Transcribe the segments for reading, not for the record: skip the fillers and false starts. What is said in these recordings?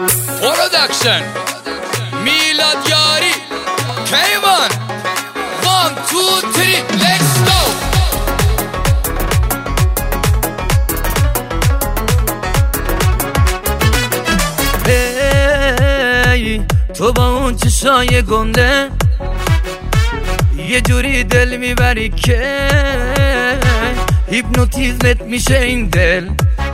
پرودکشن میلاد یاری کیوان 1 2 3 let's go. تو با اون چشای گنده یه جوری دل میبری که هیپنوتیزمت میشه این دل.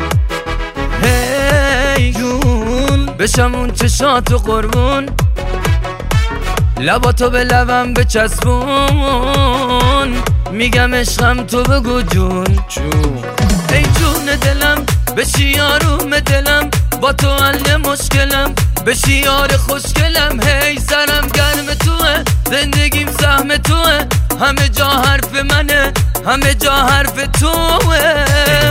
هی جون بشم اون چشاتو قربون، لباتو به لبم بچسبون، میگم عشقم تو بگو جون جون. ای جون دلم بشی آروم دلم، با تو حل مشکلم، بشی یار خوشگلم. هی سرم گرم توه، زندگیم سهم توه، همه جا حرف منه، همه جا حرف توه.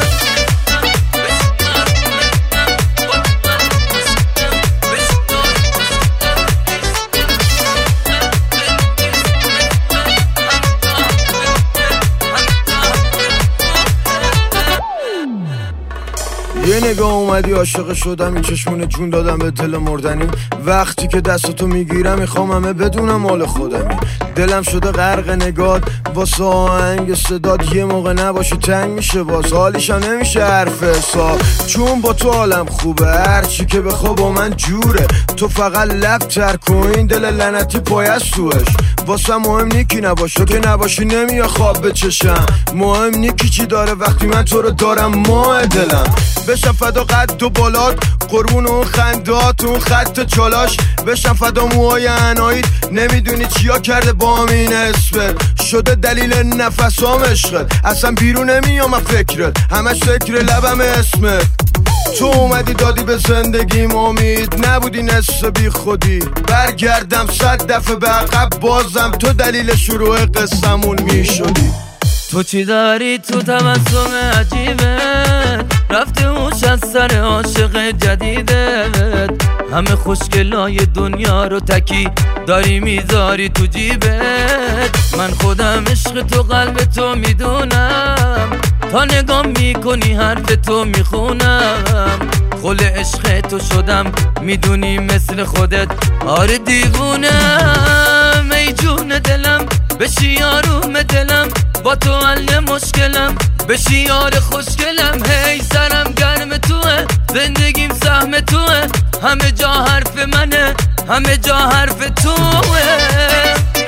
یه نگاه اومدی عاشق شدم، این چشمون جون دادم به دل مردنی. وقتی که دستتو میگیرم میخوام همه بدونم مال خودمی. دلم شده غرق نگات، واسه آهنگ صدات یه موقع نباشی تنگ میشه، باز حالیشم نمیشه حرف حساب. چون با تو حالم خوبه، هرچی که بخوا با من جوره. تو فقط لب تر کن، این دل لعنتی پایستوش. واسه مهم نیکی نباشه، که نباشی نمیاد خواب بچشم. مهم نیکی چی داره وقتی من تو رو دارم، ماه دلم. بشم فدا قد و بالات، قربون اون خندات، اون خط چالاش. بشم فدا موهای عنایت، نمیدونی چیا کرده با این اسمت. شده دلیل نفسام عشقت، اصلا بیرون نمیام فکرت، همش فکر لبم اسمت. تو اومدی دادی به زندگیم امید، نبودی نصف بی خودی. برگردم 100 دفعه به عقب، بازم تو دلیل شروع قصمون میشدی. تو چی داری تو تبسم عجیبت، رفته هوش از سر عاشق جدیدت. همه خوشگلای دنیا رو تکی داری میذاری تو جیبت. من خودم عشق تو قلب تو میدونم، تا نگاه میکنی حرف تو میخونم. خل عشق تو شدم میدونی مثل خودت، آره دیوونم. ای جون دلم بشی آروم دلم، با تو حل مشکلم، بشی یار خوشگلم. هی سرم گرم توه، زندگیم سهم توه، همه جا حرف منه، همه جا حرف توه.